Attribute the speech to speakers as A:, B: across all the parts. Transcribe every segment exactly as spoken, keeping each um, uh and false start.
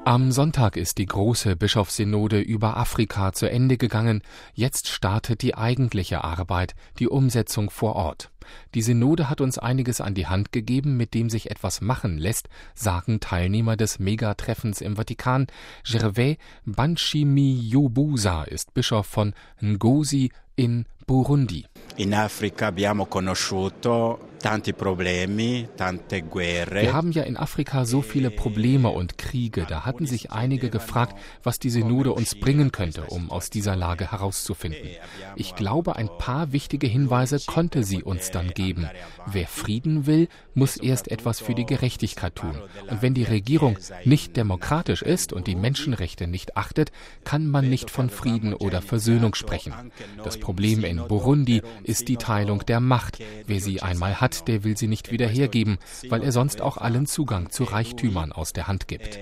A: Am Sonntag ist die große Bischofssynode über Afrika zu Ende gegangen. Jetzt startet die eigentliche Arbeit, die Umsetzung vor Ort. Die Synode hat uns einiges an die Hand gegeben, mit dem sich etwas machen lässt, sagen Teilnehmer des Megatreffens im Vatikan. Gervais Banshimi-Yobusa ist Bischof von Ngozi in Burundi.
B: In Afrika abbiamo conosciuto tanti problemi, tante guerre.
A: Wir haben ja in Afrika so viele Probleme und Kriege. Da hatten sich einige gefragt, was die Synode uns bringen könnte, um aus dieser Lage herauszufinden. Ich glaube, ein paar wichtige Hinweise konnte sie uns dann geben. Wer Frieden will, muss erst etwas für die Gerechtigkeit tun. Und wenn die Regierung nicht demokratisch ist und die Menschenrechte nicht achtet, kann man nicht von Frieden oder Versöhnung sprechen. Das Problem in Burundi ist die Teilung der Macht. Wer sie einmal hat, der will sie nicht wieder hergeben, weil er sonst auch allen Zugang zu Reichtümern aus der Hand gibt.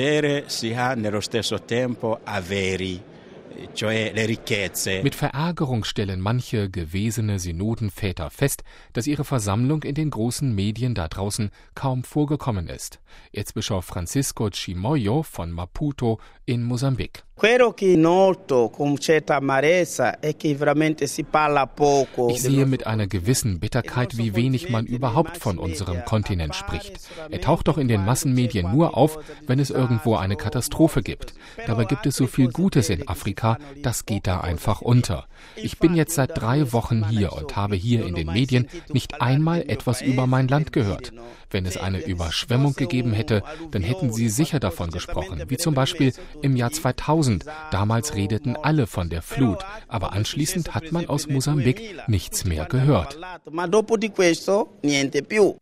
A: Mit Verärgerung stellen manche gewesene Synodenväter fest, dass ihre Versammlung in den großen Medien da draußen kaum vorgekommen ist. Erzbischof Francisco Chimoio von Maputo in Mosambik. Ich sehe mit einer gewissen Bitterkeit, wie wenig man überhaupt von unserem Kontinent spricht. Er taucht doch in den Massenmedien nur auf, wenn es irgendwo eine Katastrophe gibt. Dabei gibt es so viel Gutes in Afrika, das geht da einfach unter. Ich bin jetzt seit drei Wochen hier und habe hier in den Medien nicht einmal etwas über mein Land gehört. Wenn es eine Überschwemmung gegeben hätte, dann hätten sie sicher davon gesprochen, wie zum Beispiel im Jahr zweitausend. Damals redeten alle von der Flut, aber anschließend hat man aus Mosambik nichts mehr gehört.